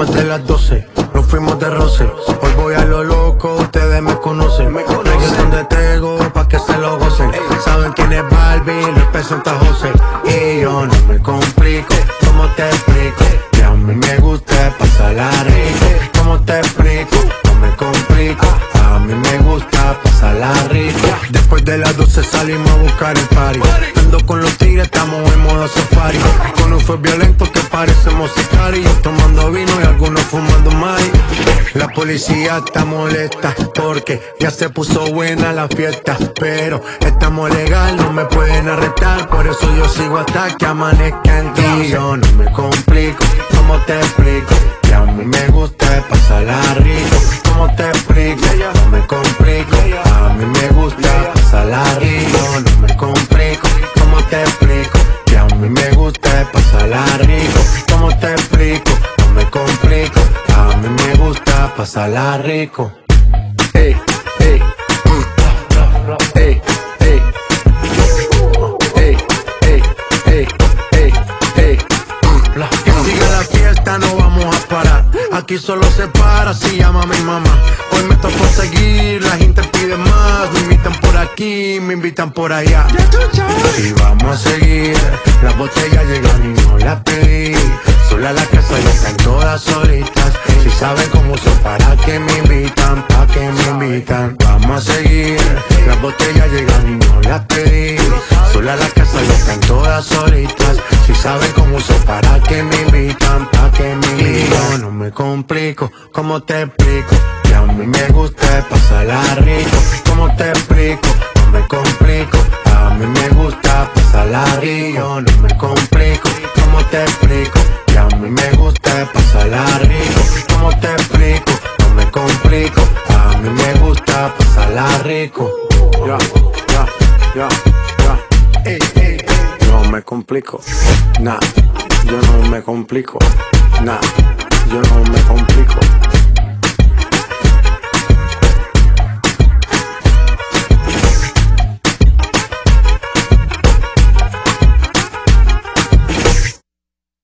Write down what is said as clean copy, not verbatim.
más de las 12, nos fuimos de roce. Hoy voy a lo loco, ustedes me conocen. Reggaeton de Tego, pa' que se lo gocen. Saben quién es Barbie, representa a José. Y yo no me complico, ¿cómo te explico? Que a mí me gusta pasarla rico. ¿Cómo te explico? No me complico, a mí me gusta pasarla rico. Después de las 12 salimos a buscar el party. Ando con los tigres, estamos en modo safari. Con un fue violento que parecemos sicarios, tomando vino y algunos fumando maíz. La policía está molesta porque ya se puso buena la fiesta, pero estamos legal, no me pueden arrestar. Por eso yo sigo hasta que amanezca en ti. Yo no me complico, ¿cómo te explico? Que a mí me gusta pasarla rico. ¿Cómo te explico? No me complico, a mí me gusta pasarla rico. No me complico, ¿cómo te explico? Que a mí me gusta pasarla rico. ¿Cómo te explico? No me complico, a mí me gusta pasarla rico. Ey, ey, ey, ey, ey, ey, ey, ey, ey. Que siga la fiesta, no vamos a parar. Aquí solo se para si llama mi mamá. Hoy me tocó seguir, la gente pide más. Me invitan por aquí, me invitan por allá. Y vamos a seguir, las botellas llegan y no las pedí. Sola la casa ya están todas solitas. Si saben cómo son, para que me invitan, pa' que me invitan. Vamos a seguir, las botellas llegan y no las pedí. Sola la casa ya están todas solitas. Si saben cómo son, para que me invitan, pa' que me invitan. No me complico, ¿cómo te explico? Que a mí me gusta pasarla rico. ¿Cómo te explico? No me complico, a mí me gusta pasarla rico. No me complico, ¿cómo te explico? Que a mí me gusta pasarla rico. ¿Cómo te explico? No me complico, a mí me gusta pasarla rico. Ya, ya, ya, ya. Ey, ey, ey. No me complico, nah, yo no me complico, nah, yo no me complico.